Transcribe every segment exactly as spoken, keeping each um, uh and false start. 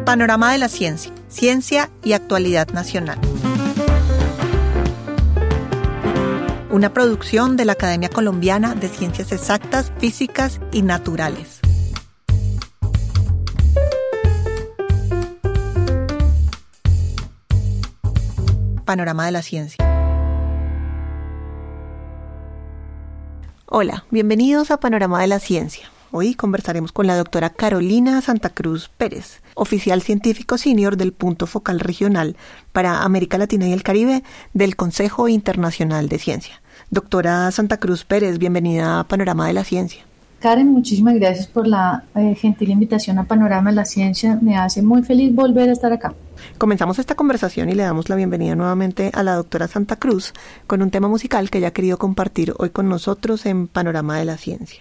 Panorama de la Ciencia, Ciencia y Actualidad Nacional. Una producción de la Academia Colombiana de Ciencias Exactas, Físicas y Naturales. Panorama de la Ciencia. Hola, bienvenidos a Panorama de la Ciencia. Hoy conversaremos con la doctora Carolina Santa Cruz Pérez, oficial científico senior del Punto Focal Regional para América Latina y el Caribe del Consejo Internacional de Ciencia. Doctora Santa Cruz Pérez, bienvenida a Panorama de la Ciencia. Karen, muchísimas gracias por la eh, gentil invitación a Panorama de la Ciencia. Me hace muy feliz volver a estar acá. Comenzamos esta conversación y le damos la bienvenida nuevamente a la doctora Santa Cruz con un tema musical que ella ha querido compartir hoy con nosotros en Panorama de la Ciencia.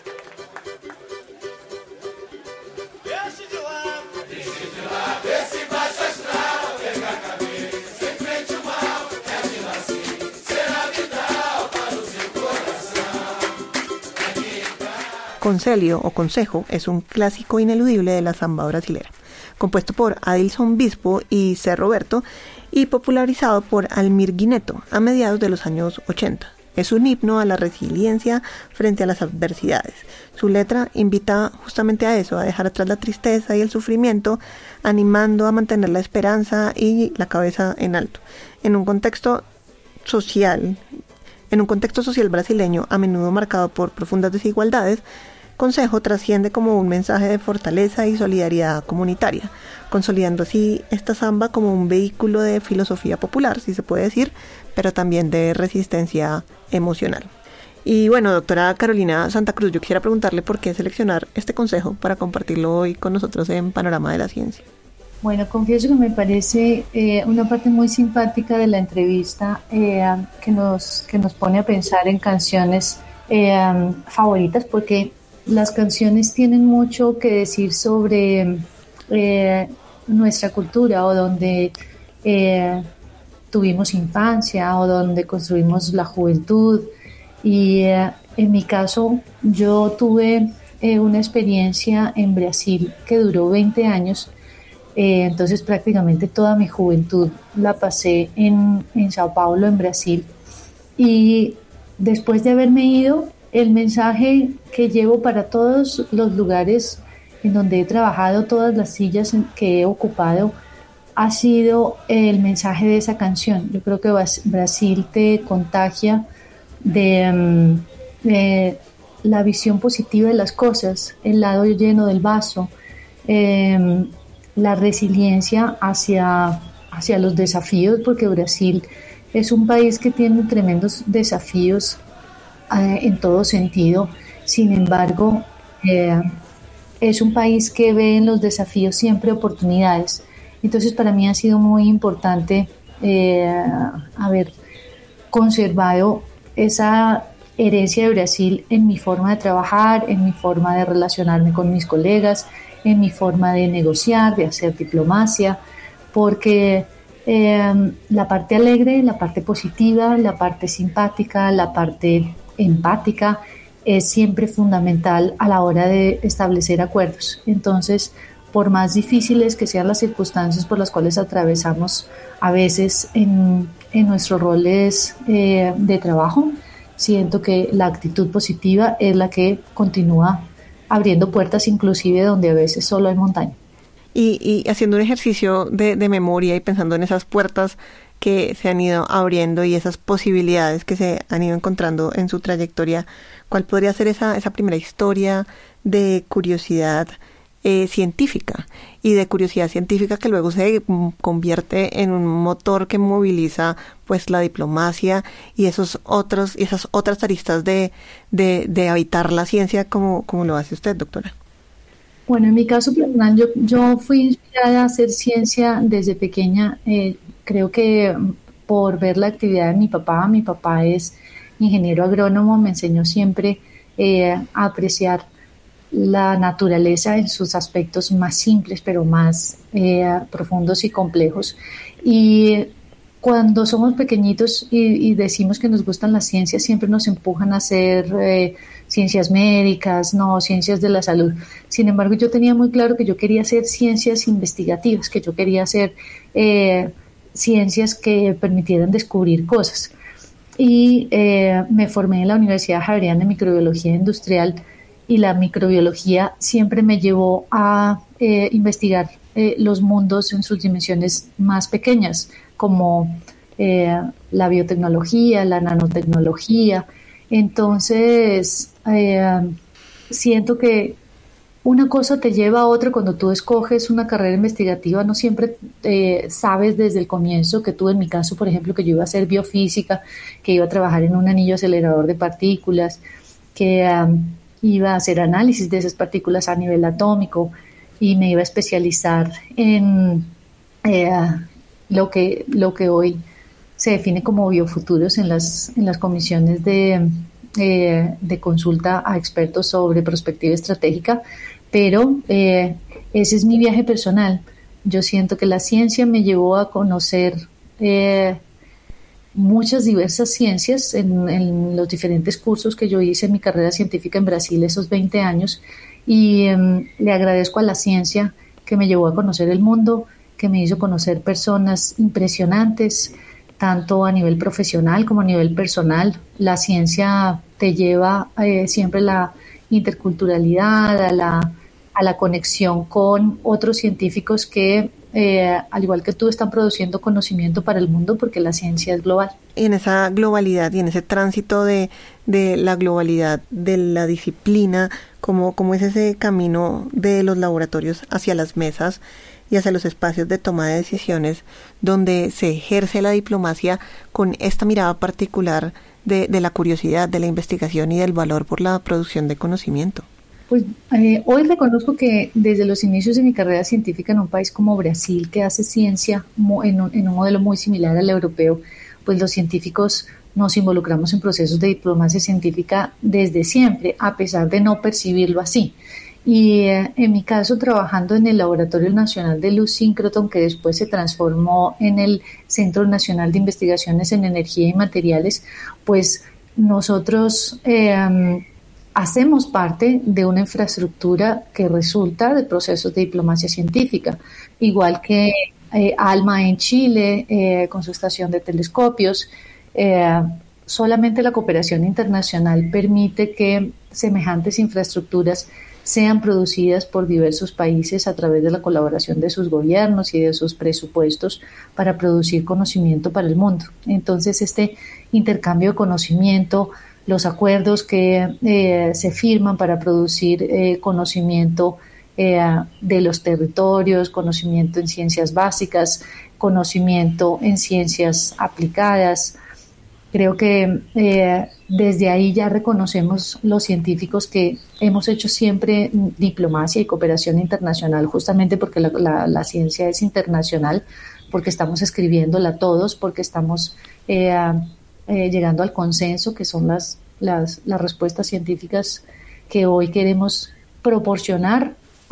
Concelho o Consejo es un clásico ineludible de la samba brasilera, compuesto por Adilson Bispo y C. Roberto y popularizado por Almir Guineto a mediados de los años ochenta. Es un himno a la resiliencia frente a las adversidades. Su letra invita justamente a eso, a dejar atrás la tristeza y el sufrimiento, animando a mantener la esperanza y la cabeza en alto. En un contexto social, en un contexto social brasileño a menudo marcado por profundas desigualdades, Consejo trasciende como un mensaje de fortaleza y solidaridad comunitaria, consolidando así esta samba como un vehículo de filosofía popular, si se puede decir, pero también de resistencia emocional. Y bueno, doctora Carolina Santa Cruz, yo quisiera preguntarle por qué seleccionar este consejo para compartirlo hoy con nosotros en Panorama de la Ciencia. Bueno, confieso que me parece eh, una parte muy simpática de la entrevista eh, que, nos, que nos pone a pensar en canciones eh, favoritas, porque las canciones tienen mucho que decir sobre eh, nuestra cultura o donde eh, tuvimos infancia o donde construimos la juventud. Y eh, en mi caso, yo tuve eh, una experiencia en Brasil que duró veinte años. Eh, entonces prácticamente toda mi juventud la pasé en, en Sao Paulo, en Brasil, y después de haberme ido, el mensaje que llevo para todos los lugares en donde he trabajado, todas las sillas que he ocupado, ha sido el mensaje de esa canción. Yo creo que Brasil te contagia de, de la visión positiva de las cosas, el lado lleno del vaso, eh, la resiliencia hacia, hacia los desafíos, porque Brasil es un país que tiene tremendos desafíos eh, en todo sentido. Sin embargo, eh, es un país que ve en los desafíos siempre oportunidades. Entonces, para mí ha sido muy importante eh, haber conservado esa herencia de Brasil en mi forma de trabajar, en mi forma de relacionarme con mis colegas, en mi forma de negociar, de hacer diplomacia, porque eh, la parte alegre, la parte positiva, la parte simpática, la parte empática es siempre fundamental a la hora de establecer acuerdos. Entonces, por más difíciles que sean las circunstancias por las cuales atravesamos a veces en, en nuestros roles eh, de trabajo, siento que la actitud positiva es la que continúa abriendo puertas inclusive donde a veces solo hay montaña. Y, y haciendo un ejercicio de, de memoria y pensando en esas puertas que se han ido abriendo y esas posibilidades que se han ido encontrando en su trayectoria, ¿cuál podría ser esa, esa primera historia de curiosidad eh, científica y de curiosidad científica que luego se convierte en un motor que moviliza pues la diplomacia y esos otros y esas otras aristas de, de, de habitar la ciencia como, como lo hace usted, doctora? Bueno, en mi caso personal, yo, yo fui inspirada a hacer ciencia desde pequeña. Eh, creo que por ver la actividad de mi papá, mi papá es ingeniero agrónomo, me enseñó siempre eh, a apreciar la naturaleza en sus aspectos más simples, pero más eh, profundos y complejos. Y cuando somos pequeñitos y, y decimos que nos gustan las ciencias, siempre nos empujan a ser eh, ciencias médicas, no ciencias de la salud. Sin embargo, yo tenía muy claro que yo quería hacer ciencias investigativas, que yo quería hacer eh, ciencias que permitieran descubrir cosas. Y eh, me formé en la Universidad Javeriana de Microbiología Industrial, y la microbiología siempre me llevó a eh, investigar eh, los mundos en sus dimensiones más pequeñas, como eh, la biotecnología, la nanotecnología. Entonces, eh, siento que una cosa te lleva a otra. Cuando tú escoges una carrera investigativa, no siempre eh, sabes desde el comienzo que tú, en mi caso, por ejemplo, que yo iba a hacer biofísica, que iba a trabajar en un anillo acelerador de partículas, que um, iba a hacer análisis de esas partículas a nivel atómico y me iba a especializar en eh, lo que, lo que hoy se define como biofuturos en las, en las comisiones de, eh, de consulta a expertos sobre perspectiva estratégica, pero eh, ese es mi viaje personal. Yo siento que la ciencia me llevó a conocer eh, muchas diversas ciencias en, en los diferentes cursos que yo hice en mi carrera científica en Brasil esos veinte años, y eh, le agradezco a la ciencia que me llevó a conocer el mundo, que me hizo conocer personas impresionantes, tanto a nivel profesional como a nivel personal. La ciencia te lleva eh, siempre a la interculturalidad, a la, a la conexión con otros científicos que, eh, al igual que tú, están produciendo conocimiento para el mundo, porque la ciencia es global. Y en esa globalidad y en ese tránsito de, de la globalidad de la disciplina, ¿cómo, cómo es ese camino de los laboratorios hacia las mesas y hacia los espacios de toma de decisiones donde se ejerce la diplomacia con esta mirada particular de, de la curiosidad, de la investigación y del valor por la producción de conocimiento? Pues eh, hoy reconozco que desde los inicios de mi carrera científica en un país como Brasil, que hace ciencia en un, en un modelo muy similar al europeo, pues los científicos nos involucramos en procesos de diplomacia científica desde siempre, a pesar de no percibirlo así. Y eh, en mi caso, trabajando en el Laboratorio Nacional de Luz Síncroton, que después se transformó en el Centro Nacional de Investigaciones en Energía y Materiales, pues nosotros eh, hacemos parte de una infraestructura que resulta de procesos de diplomacia científica, igual que eh, ALMA en Chile, eh, con su estación de telescopios. Eh, solamente la cooperación internacional permite que semejantes infraestructuras sean producidas por diversos países a través de la colaboración de sus gobiernos y de sus presupuestos para producir conocimiento para el mundo. Entonces, este intercambio de conocimiento, los acuerdos que eh, se firman para producir eh, conocimiento eh, de los territorios, conocimiento en ciencias básicas, conocimiento en ciencias aplicadas. Creo que eh, desde ahí ya reconocemos los científicos que hemos hecho siempre diplomacia y cooperación internacional, justamente porque la, la, la ciencia es internacional, porque estamos escribiéndola todos, porque estamos eh, eh, llegando al consenso, que son las, las, las respuestas científicas que hoy queremos proporcionar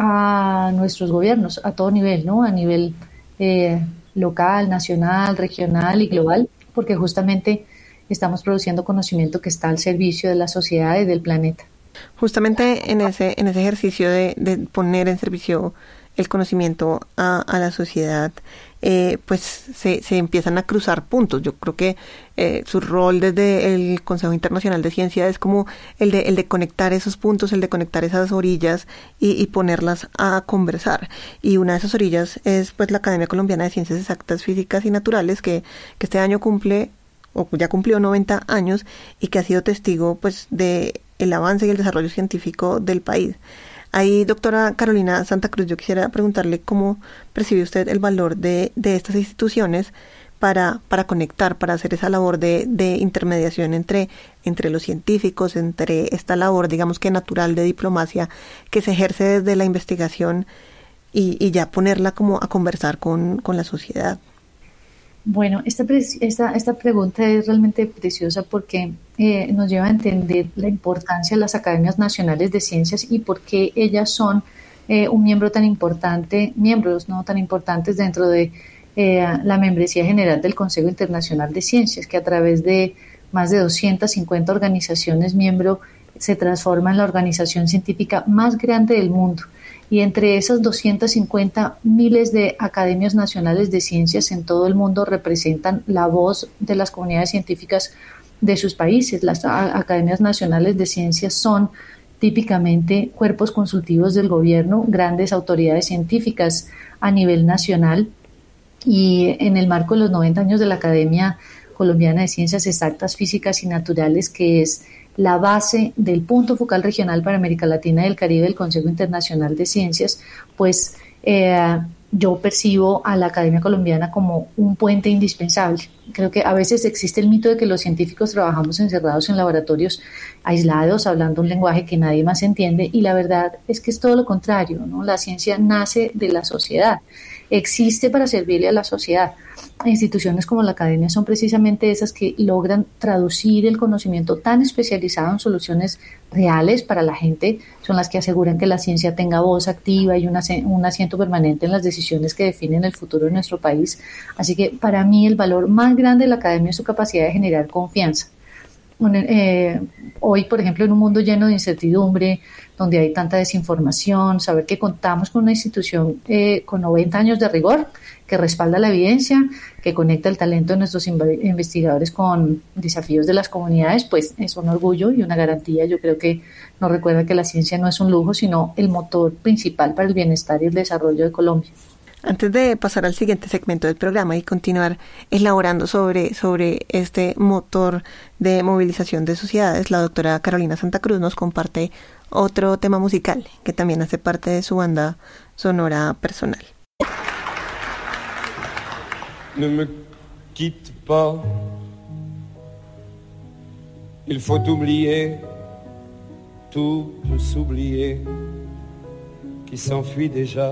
a nuestros gobiernos a todo nivel, ¿no? A nivel eh, local, nacional, regional y global, porque justamente estamos produciendo conocimiento que está al servicio de la sociedad y del planeta. Justamente en ese en ese ejercicio de, de poner en servicio el conocimiento a, a la sociedad, eh, pues se, se empiezan a cruzar puntos. Yo creo que eh, su rol desde el Consejo Internacional de Ciencia es como el de, el de conectar esos puntos, el de conectar esas orillas y, y ponerlas a conversar. Y una de esas orillas es pues la Academia Colombiana de Ciencias Exactas, Físicas y Naturales, que, que este año cumple o ya cumplió noventa años y que ha sido testigo pues de el avance y el desarrollo científico del país. Ahí, doctora Carolina Santa Cruz, yo quisiera preguntarle cómo percibe usted el valor de, de estas instituciones para, para conectar, para hacer esa labor de, de intermediación entre, entre los científicos, entre esta labor, digamos que natural de diplomacia que se ejerce desde la investigación y, y ya ponerla como a conversar con, con la sociedad. Bueno, esta, esta, esta pregunta es realmente preciosa porque eh, nos lleva a entender la importancia de las academias nacionales de ciencias y por qué ellas son eh, un miembro tan importante, miembros no tan importantes dentro de eh, la membresía general del Consejo Internacional de Ciencias, que a través de más de doscientas cincuenta organizaciones miembro se transforma en la organización científica más grande del mundo. Y entre esas doscientos cincuenta miles de academias nacionales de ciencias en todo el mundo representan la voz de las comunidades científicas de sus países. Las academias nacionales de ciencias son típicamente cuerpos consultivos del gobierno, grandes autoridades científicas a nivel nacional, y en el marco de los noventa años de la Academia Colombiana de Ciencias Exactas, Físicas y Naturales, que es la base del punto focal regional para América Latina y el Caribe del Consejo Internacional de Ciencias, pues eh, yo percibo a la Academia Colombiana como un puente indispensable. Creo que a veces existe el mito de que los científicos trabajamos encerrados en laboratorios aislados, hablando un lenguaje que nadie más entiende, y la verdad es que es todo lo contrario, ¿no? La ciencia nace de la sociedad, existe para servirle a la sociedad. Instituciones como la Academia son precisamente esas que logran traducir el conocimiento tan especializado en soluciones reales para la gente, son las que aseguran que la ciencia tenga voz activa y una, un asiento permanente en las decisiones que definen el futuro de nuestro país. Así que para mí el valor más grande de la Academia es su capacidad de generar confianza. Eh, hoy, por ejemplo, en un mundo lleno de incertidumbre, donde hay tanta desinformación, saber que contamos con una institución eh, con noventa años de rigor, que respalda la evidencia, que conecta el talento de nuestros investigadores con desafíos de las comunidades, pues es un orgullo y una garantía. Yo creo que nos recuerda que la ciencia no es un lujo, sino el motor principal para el bienestar y el desarrollo de Colombia. Antes de pasar al siguiente segmento del programa y continuar elaborando sobre, sobre este motor de movilización de sociedades, la doctora Carolina Santa Cruz nos comparte otro tema musical que también hace parte de su banda sonora personal. Ne me quitte pas, il faut oublier, tout peut s'oublier, qui s'enfuit déjà.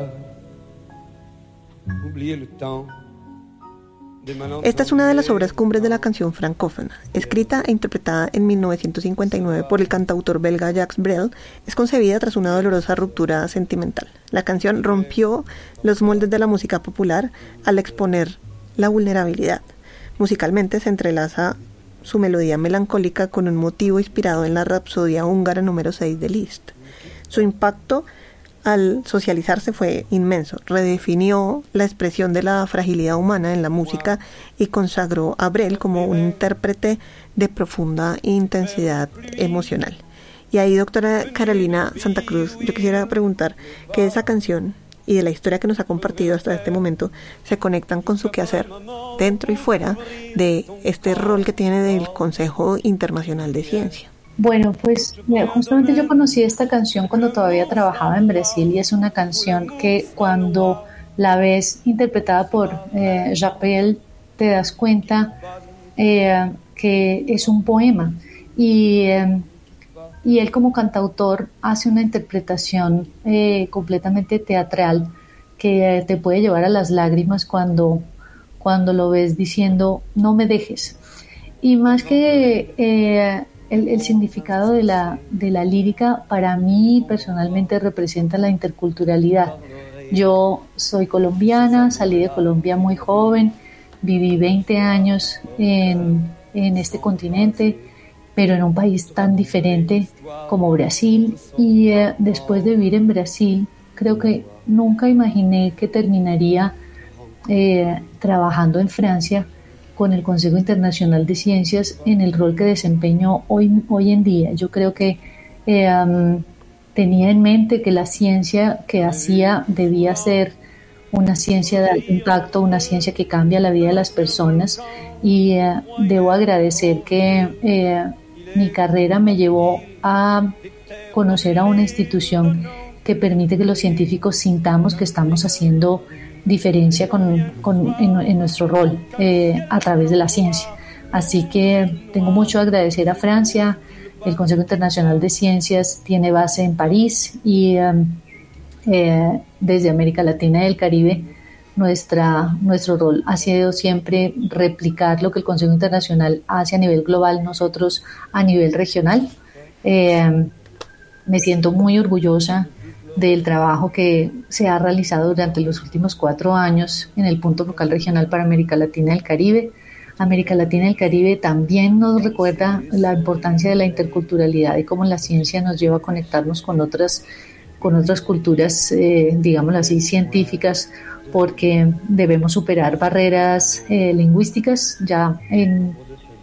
Esta es una de las obras cumbres de la canción francófona. Escrita e interpretada en mil novecientos cincuenta y nueve por el cantautor belga Jacques Brel, es concebida tras una dolorosa ruptura sentimental. La canción rompió los moldes de la música popular al exponer la vulnerabilidad. Musicalmente se entrelaza su melodía melancólica con un motivo inspirado en la Rapsodia húngara número seis de Liszt. Su impacto al socializarse fue inmenso, redefinió la expresión de la fragilidad humana en la música y consagró a Brel como un intérprete de profunda intensidad emocional. Y ahí, doctora Carolina Santa Cruz, yo quisiera preguntar que esa canción y de la historia que nos ha compartido hasta este momento se conectan con su quehacer dentro y fuera de este rol que tiene del Consejo Internacional de Ciencia. Bueno, pues justamente yo conocí esta canción cuando todavía trabajaba en Brasil, y es una canción que cuando la ves interpretada por eh, Jacques Brel te das cuenta eh, que es un poema, y, eh, y él como cantautor hace una interpretación eh, completamente teatral que te puede llevar a las lágrimas cuando, cuando lo ves diciendo no me dejes. Y más que eh, El, el significado de la, de la lírica, para mí personalmente representa la interculturalidad. Yo soy colombiana, salí de Colombia muy joven, viví veinte años en, en este continente, pero en un país tan diferente como Brasil, y eh, después de vivir en Brasil, creo que nunca imaginé que terminaría eh, trabajando en Francia con el Consejo Internacional de Ciencias en el rol que desempeño hoy, hoy en día. Yo creo que eh, um, tenía en mente que la ciencia que hacía debía ser una ciencia de alto impacto, una ciencia que cambia la vida de las personas, y eh, debo agradecer que eh, mi carrera me llevó a conocer a una institución que permite que los científicos sintamos que estamos haciendo diferencia con, con, en, en nuestro rol eh, a través de la ciencia. Así que tengo mucho que agradecer a Francia. El Consejo Internacional de Ciencias tiene base en París, y um, eh, desde América Latina y el Caribe nuestra, nuestro rol ha sido siempre replicar lo que el Consejo Internacional hace a nivel global, nosotros a nivel regional. Eh, me siento muy orgullosa del trabajo que se ha realizado durante los últimos cuatro años en el punto focal regional para América Latina y el Caribe. América Latina y el Caribe también nos recuerda la importancia de la interculturalidad y cómo la ciencia nos lleva a conectarnos con otras, con otras culturas, eh, digámoslo así, científicas, porque debemos superar barreras eh, lingüísticas. Ya en,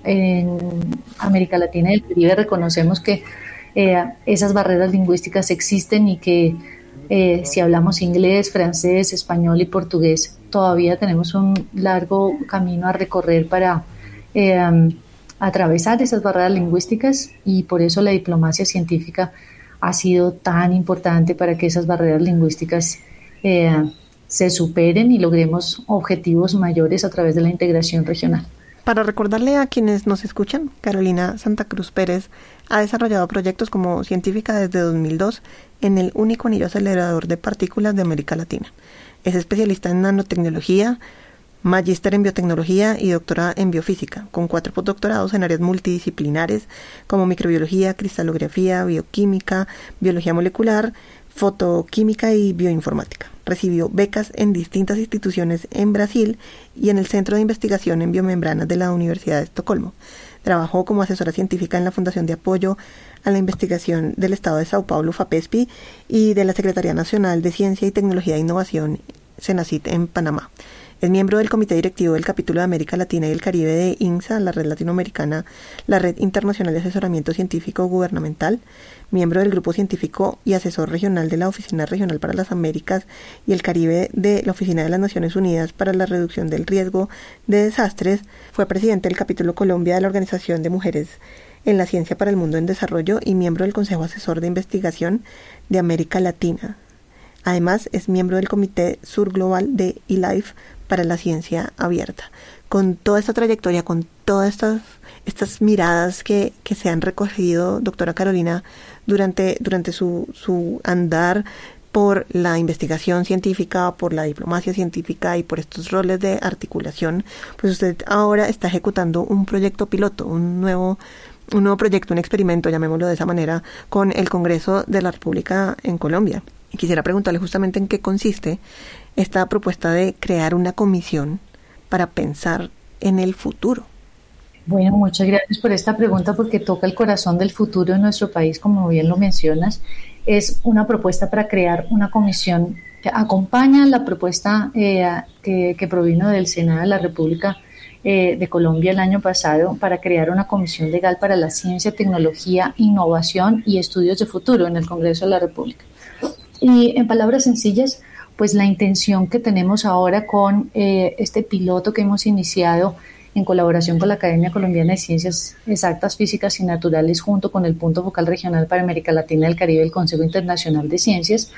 en América Latina y el Caribe reconocemos que eh, esas barreras lingüísticas existen y que eh, si hablamos inglés, francés, español y portugués, todavía tenemos un largo camino a recorrer para eh, atravesar esas barreras lingüísticas, y por eso la diplomacia científica ha sido tan importante para que esas barreras lingüísticas eh, se superen y logremos objetivos mayores a través de la integración regional. Para recordarle a quienes nos escuchan, Carolina Santa Cruz Pérez ha desarrollado proyectos como científica desde dos mil dos en el único anillo acelerador de partículas de América Latina. Es especialista en nanotecnología, magíster en biotecnología y doctora en biofísica, con cuatro postdoctorados en áreas multidisciplinares como microbiología, cristalografía, bioquímica, biología molecular, fotoquímica y bioinformática. Recibió becas en distintas instituciones en Brasil y en el Centro de Investigación en Biomembranas de la Universidad de Estocolmo. Trabajó como asesora científica en la Fundación de Apoyo a la Investigación del Estado de Sao Paulo, FAPESPI, y de la Secretaría Nacional de Ciencia y Tecnología e Innovación, CENACIT, en Panamá. Es miembro del Comité Directivo del Capítulo de América Latina y el Caribe de INSA, la Red Latinoamericana, la Red Internacional de Asesoramiento Científico Gubernamental, miembro del Grupo Científico y Asesor Regional de la Oficina Regional para las Américas y el Caribe de la Oficina de las Naciones Unidas para la Reducción del Riesgo de Desastres. Fue presidente del Capítulo Colombia de la Organización de Mujeres en la Ciencia para el Mundo en Desarrollo y miembro del Consejo Asesor de Investigación de América Latina. Además, es miembro del Comité Sur Global de eLife para la Ciencia Abierta. Con toda esta trayectoria, con todas estas, estas miradas que, que se han recogido, doctora Carolina, durante, durante su, su andar por la investigación científica, por la diplomacia científica y por estos roles de articulación, pues usted ahora está ejecutando un proyecto piloto, un nuevo un nuevo proyecto, un experimento, llamémoslo de esa manera, con el Congreso de la República en Colombia. Y quisiera preguntarle justamente en qué consiste esta propuesta de crear una comisión para pensar en el futuro. Bueno, muchas gracias por esta pregunta, porque toca el corazón del futuro de nuestro país, como bien lo mencionas. Es una propuesta para crear una comisión que acompaña la propuesta eh, que, que provino del Senado de la República eh, de Colombia el año pasado, para crear una comisión legal para la ciencia, tecnología, innovación y estudios de futuro en el Congreso de la República. Y en palabras sencillas, pues la intención que tenemos ahora con eh, este piloto que hemos iniciado en colaboración con la Academia Colombiana de Ciencias Exactas, Físicas y Naturales, junto con el Punto Focal Regional para América Latina y el Caribe del Consejo Internacional de Ciencias,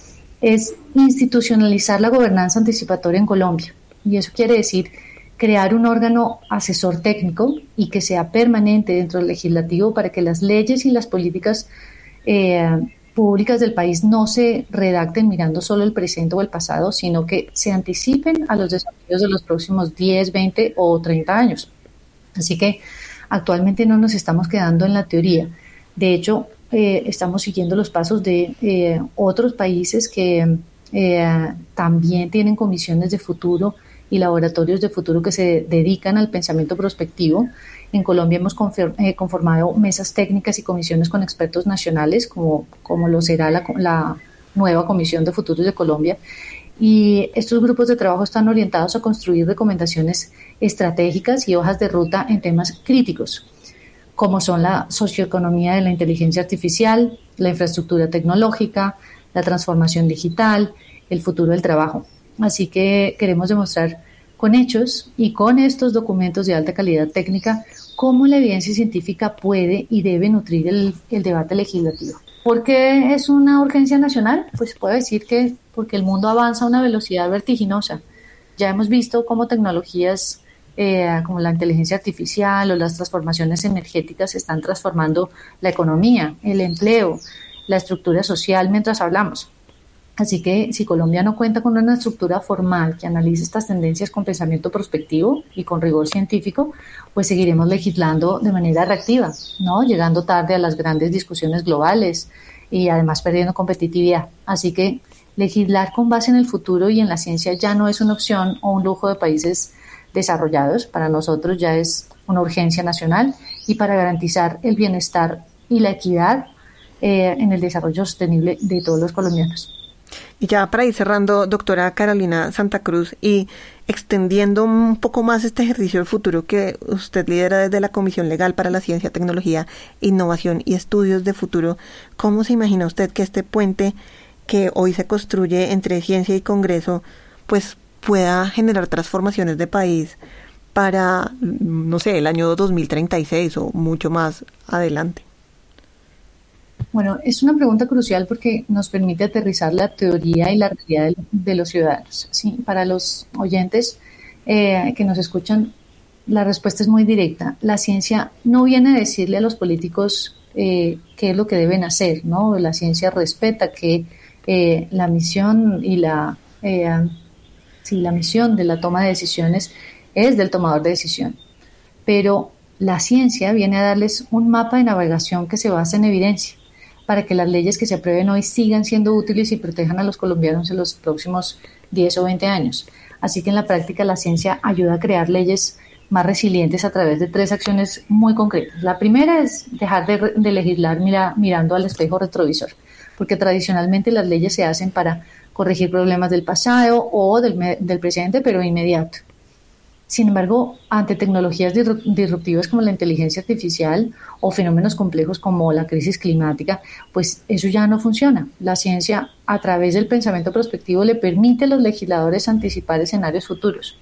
es institucionalizar la gobernanza anticipatoria en Colombia. Y eso quiere decir crear un órgano asesor técnico y que sea permanente dentro del legislativo, para que las leyes y las políticas eh, públicas del país no se redacten mirando solo el presente o el pasado, sino que se anticipen a los desafíos de los próximos diez, veinte o treinta años. Así que actualmente no nos estamos quedando en la teoría. De hecho, eh, estamos siguiendo los pasos de eh, otros países que eh, también tienen comisiones de futuro y laboratorios de futuro que se dedican al pensamiento prospectivo. En Colombia hemos conformado mesas técnicas y comisiones con expertos nacionales, como, como lo será la, la nueva Comisión de Futuros de Colombia. Y estos grupos de trabajo están orientados a construir recomendaciones estratégicas y hojas de ruta en temas críticos, como son la socioeconomía de la inteligencia artificial, la infraestructura tecnológica, la transformación digital, el futuro del trabajo. Así que queremos demostrar con hechos y con estos documentos de alta calidad técnica cómo la evidencia científica puede y debe nutrir el, el debate legislativo. ¿Por qué es una urgencia nacional? Pues puedo decir que porque el mundo avanza a una velocidad vertiginosa. Ya hemos visto cómo tecnologías eh, como la inteligencia artificial o las transformaciones energéticas están transformando la economía, el empleo, la estructura social mientras hablamos. Así que si Colombia no cuenta con una estructura formal que analice estas tendencias con pensamiento prospectivo y con rigor científico, pues seguiremos legislando de manera reactiva, ¿no? Llegando tarde a las grandes discusiones globales y además perdiendo competitividad. Así que legislar con base en el futuro y en la ciencia ya no es una opción o un lujo de países desarrollados. Para nosotros ya es una urgencia nacional y para garantizar el bienestar y la equidad eh, en el desarrollo sostenible de todos los colombianos. Y ya para ir cerrando, doctora Carolina Santa Cruz, y extendiendo un poco más este ejercicio del futuro que usted lidera desde la Comisión Legal para la Ciencia, Tecnología, Innovación y Estudios de Futuro, ¿cómo se imagina usted que este puente que hoy se construye entre ciencia y Congreso pues pueda generar transformaciones de país para, no sé, el año dos mil treinta y seis o mucho más adelante? Bueno, es una pregunta crucial porque nos permite aterrizar la teoría y la realidad de, de los ciudadanos. Sí, para los oyentes eh, que nos escuchan, la respuesta es muy directa. La ciencia no viene a decirle a los políticos eh, qué es lo que deben hacer, ¿no? La ciencia respeta que eh, la misión y la, eh, sí, la misión de la toma de decisiones es del tomador de decisión. Pero la ciencia viene a darles un mapa de navegación que se basa en evidencia, para que las leyes que se aprueben hoy sigan siendo útiles y protejan a los colombianos en los próximos diez o veinte años. Así que en la práctica la ciencia ayuda a crear leyes más resilientes a través de tres acciones muy concretas. La primera es dejar de, de legislar mira, mirando al espejo retrovisor, porque tradicionalmente las leyes se hacen para corregir problemas del pasado o del, del presente, pero inmediato. Sin embargo, ante tecnologías disruptivas como la inteligencia artificial o fenómenos complejos como la crisis climática, pues eso ya no funciona. La ciencia, a través del pensamiento prospectivo, le permite a los legisladores anticipar escenarios futuros.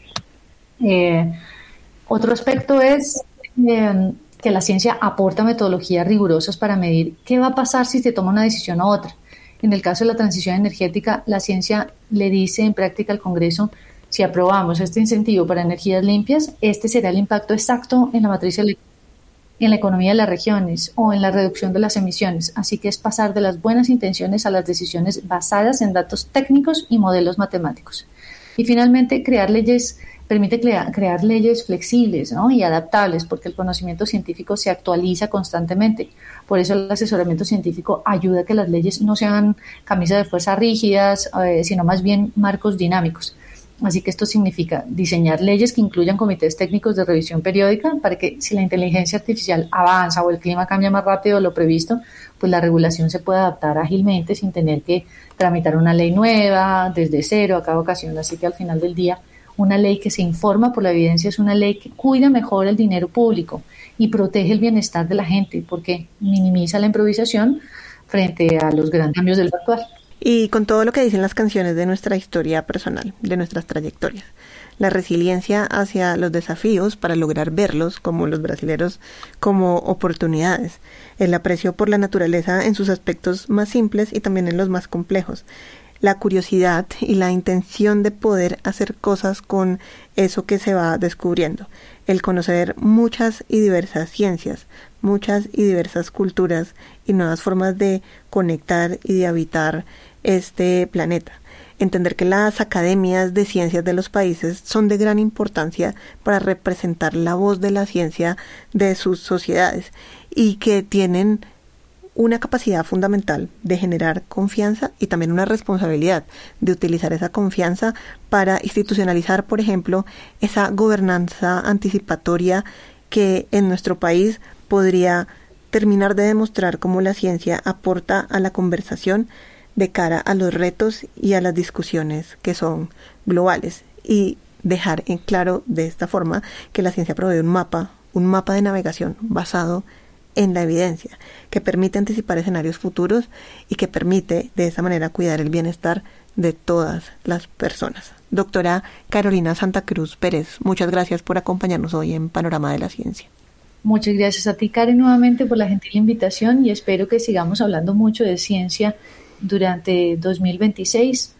Eh, otro aspecto es eh, que la ciencia aporta metodologías rigurosas para medir qué va a pasar si se toma una decisión u otra. En el caso de la transición energética, la ciencia le dice en práctica al Congreso: si aprobamos este incentivo para energías limpias, este será el impacto exacto en la matriz eléctrica, en la economía de las regiones o en la reducción de las emisiones. Así que es pasar de las buenas intenciones a las decisiones basadas en datos técnicos y modelos matemáticos. Y finalmente, crear leyes permite crea, crear leyes flexibles, ¿no?, y adaptables, porque el conocimiento científico se actualiza constantemente. Por eso el asesoramiento científico ayuda a que las leyes no sean camisas de fuerza rígidas, eh, sino más bien marcos dinámicos. Así que esto significa diseñar leyes que incluyan comités técnicos de revisión periódica para que, si la inteligencia artificial avanza o el clima cambia más rápido de lo previsto, pues la regulación se pueda adaptar ágilmente sin tener que tramitar una ley nueva desde cero a cada ocasión. Así que al final del día, una ley que se informa por la evidencia es una ley que cuida mejor el dinero público y protege el bienestar de la gente, porque minimiza la improvisación frente a los grandes cambios del actual. Y con todo lo que dicen las canciones de nuestra historia personal, de nuestras trayectorias, la resiliencia hacia los desafíos para lograr verlos, como los brasileros, como oportunidades, el aprecio por la naturaleza en sus aspectos más simples y también en los más complejos, la curiosidad y la intención de poder hacer cosas con eso que se va descubriendo, el conocer muchas y diversas ciencias, muchas y diversas culturas y nuevas formas de conectar y de habitar este planeta. Entender que las academias de ciencias de los países son de gran importancia para representar la voz de la ciencia de sus sociedades y que tienen una capacidad fundamental de generar confianza y también una responsabilidad de utilizar esa confianza para institucionalizar, por ejemplo, esa gobernanza anticipatoria que en nuestro país podría terminar de demostrar cómo la ciencia aporta a la conversación de cara a los retos y a las discusiones que son globales, y dejar en claro de esta forma que la ciencia provee un mapa, un mapa de navegación basado en la evidencia, que permite anticipar escenarios futuros y que permite de esa manera cuidar el bienestar de todas las personas. Doctora Carolina Santa Cruz Pérez, muchas gracias por acompañarnos hoy en Panorama de la Ciencia. Muchas gracias a ti, Karen, nuevamente por la gentil invitación, y espero que sigamos hablando mucho de ciencia durante dos mil veintiséis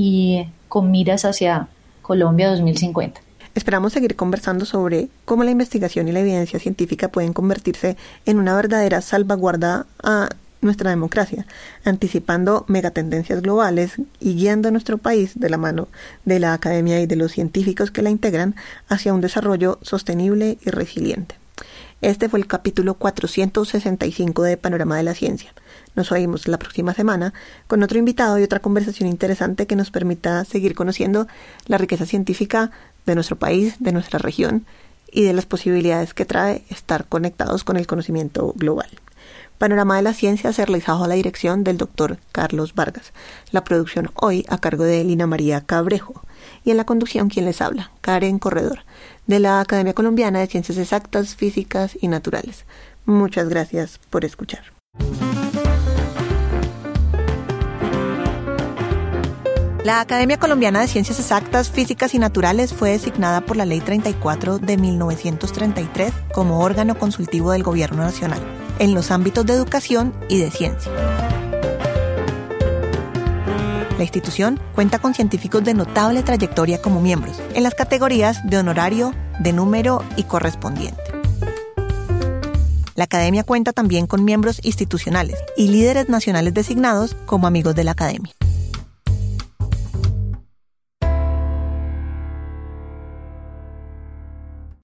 y con miras hacia Colombia dos mil cincuenta. Esperamos seguir conversando sobre cómo la investigación y la evidencia científica pueden convertirse en una verdadera salvaguarda a nuestra democracia, anticipando megatendencias globales y guiando a nuestro país de la mano de la academia y de los científicos que la integran hacia un desarrollo sostenible y resiliente. Este fue el capítulo cuatrocientos sesenta y cinco de Panorama de la Ciencia. Nos oímos la próxima semana con otro invitado y otra conversación interesante que nos permita seguir conociendo la riqueza científica de nuestro país, de nuestra región y de las posibilidades que trae estar conectados con el conocimiento global. Panorama de la Ciencia se realizó bajo la dirección del doctor Carlos Vargas. La producción hoy a cargo de Lina María Cabrejo. Y en la conducción, quien les habla, Karen Corredor, de la Academia Colombiana de Ciencias Exactas, Físicas y Naturales. Muchas gracias por escuchar. La Academia Colombiana de Ciencias Exactas, Físicas y Naturales fue designada por la Ley treinta y cuatro de mil novecientos treinta y tres como órgano consultivo del Gobierno Nacional en los ámbitos de educación y de ciencia. La institución cuenta con científicos de notable trayectoria como miembros, en las categorías de honorario, de número y correspondiente. La Academia cuenta también con miembros institucionales y líderes nacionales designados como amigos de la Academia.